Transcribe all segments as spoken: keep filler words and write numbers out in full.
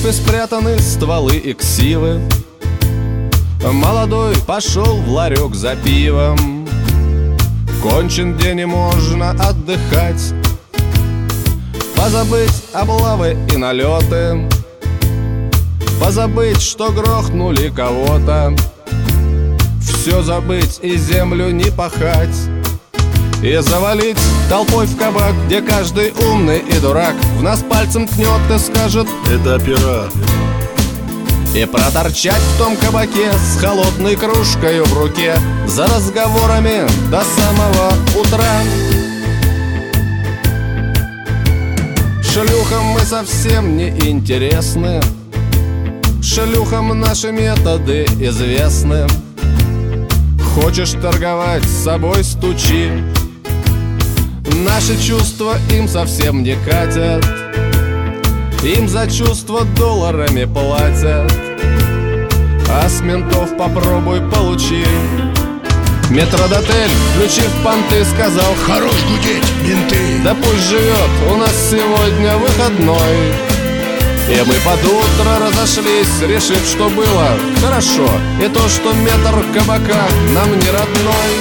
сейфе спрятаны стволы и ксивы. Молодой пошел в ларек за пивом. Кончен день и можно отдыхать, позабыть облавы и налеты, позабыть, что грохнули кого-то, все забыть и землю не пахать, и завалить толпой в кабак, где каждый умный и дурак в нас пальцем ткнет и скажет: это пират. И проторчать в том кабаке с холодной кружкой в руке за разговорами до самого утра. Шлюхам мы совсем не интересны, шлюхам наши методы известны. Хочешь торговать с собой — стучи. Наши чувства им совсем не катят, им за чувства долларами платят, а с ментов попробуй получи. Метродотель, включив понты, сказал: хорош гудеть, менты. Да пусть живет, у нас сегодня выходной. И мы под утро разошлись, решив, что было хорошо, и то, что метр кабака нам не родной.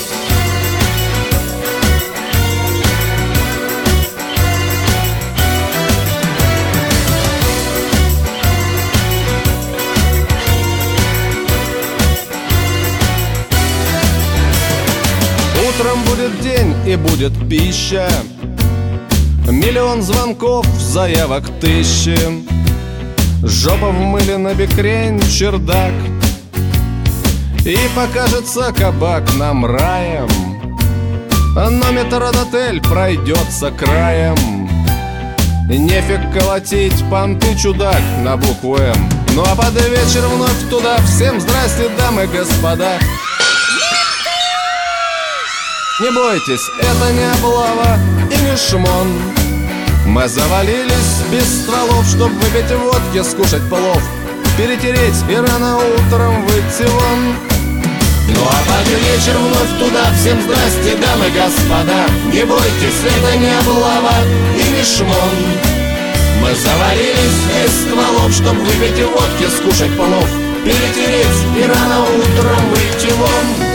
Утром будет день и будет пища, миллион звонков, заявок тысячи. Жопа в мыле, на бекрень чердак, и покажется кабак нам раем. Но метродотель пройдется краем. Нефиг колотить понты, чудак, на букву М. Ну а под вечер вновь туда. Всем здрасте, дамы и господа. Не бойтесь, это не облава и не шмон. Мы завалились без стволов, чтоб выпить водки, скушать плов, перетереть и рано утром выйти вон. Ну а под вечер вновь туда. Всем здрасте, дамы и господа. Не бойтесь, это не облава и не шмон. Мы завалились без стволов, чтоб выпить водки, скушать плов, перетереть и рано утром выйти вон.